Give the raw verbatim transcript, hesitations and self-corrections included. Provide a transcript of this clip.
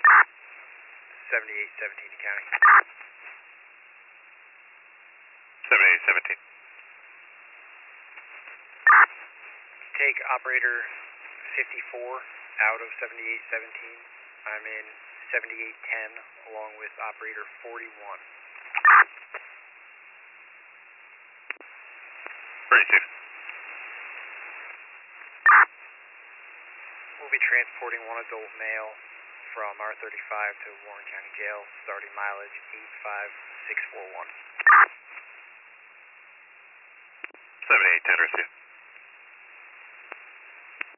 seventy-eight seventeen to county. seventy-eight seventeen. Take operator fifty-four out of seventy-eight seventeen. I'm in seventy-eight ten along with operator forty-one. thirty-six. We'll be transporting one adult male from R thirty-five to Warren County Jail, starting mileage eight five six four one. seventy-eight ten, receive.